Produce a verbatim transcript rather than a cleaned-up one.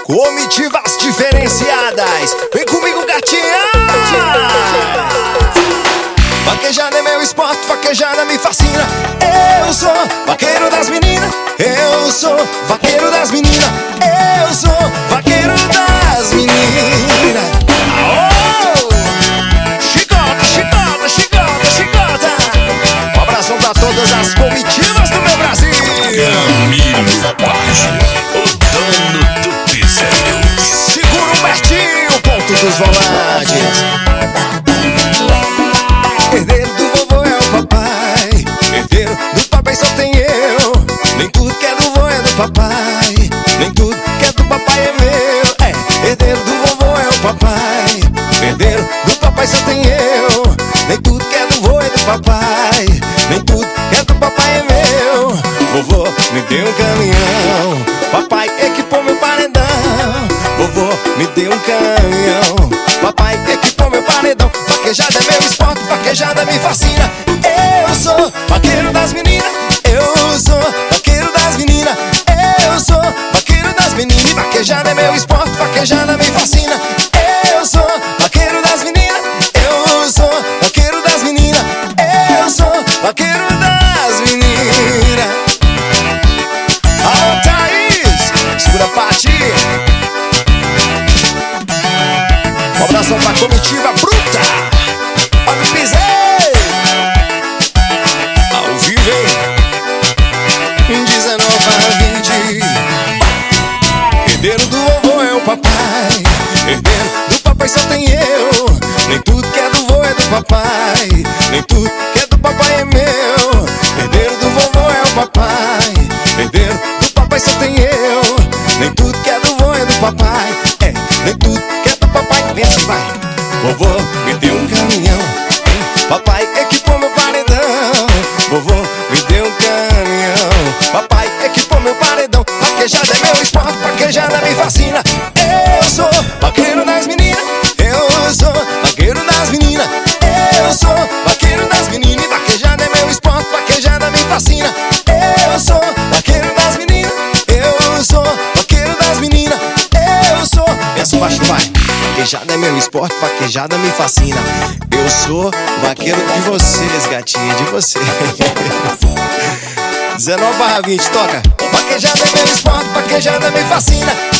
Comitivas diferenciadas, vem comigo, gatinha. Vaquejada é meu esporte, vaquejada me fascina. Eu sou vaqueiro das meninas, eu sou vaqueiro das meninas, eu sou vaqueiro das meninas. Oh! Chicota, chicota, chicota, chicota. Um abração pra todas as comitivas do meu Brasil. Camilo Page, o dono do piseiro. Segura o Bertinho, ponto dos volantes. Herdeiro do vovô é o papai, herdeiro do papai só tem eu. Nem tudo que é do vô é do papai, nem tudo que é do papai é meu. É, herdeiro do vovô é o papai, herdeiro do papai só tem eu. Nem tudo que é do vô é do papai, nem tudo que é do papai é meu. Vovô me deu um caminhão, papai equipou meu paredão. Vovô me deu um caminhão, papai equipou meu paredão. Vaquejada é meu esporte, vaquejada me fascina. Eu sou vaqueiro das meninas, eu sou vaqueiro das meninas, eu sou vaqueiro das meninas. E vaquejada é meu esporte, vaquejada me fascina. Eu sou vaqueiro das meninas, eu sou vaqueiro das meninas, eu sou vaqueiro das meninas. Alô, Thaís, segura a parte. Um abração pra comitiva bruta. Olha o pisei ao vivo, hein? dezenove a vinte. Herdeiro do vovô é o papai, herdeiro do papai só tem eu. Nem tudo que é do vô é do papai, nem tudo que é do papai é meu. Herdeiro do vovô é o papai, herdeiro do papai só tem eu. Nem tudo que é do vô é do papai, é, nem tudo que é do papai. Vem assim, vai. Vovô me deu um caminhão, papai equipou meu paredão. Vovô me deu um caminhão, papai equipou meu paredão. Vaquejada é meu esporte, vaquejada me fascina. Eu sou vaqueiro das meninas, eu sou vaqueiro das meninas, eu sou vaqueiro das meninas. E vaquejada é meu esporte, vaquejada me fascina. Eu sou vaqueiro das meninas, eu sou vaqueiro das meninas, eu sou. Pensa baixo, vai. Vaquejada é meu esporte, vaquejada me fascina. Eu sou vaqueiro de vocês, gatinha, de vocês. dezenove barra vinte, toca. Vaquejada é meu esporte, vaquejada me fascina.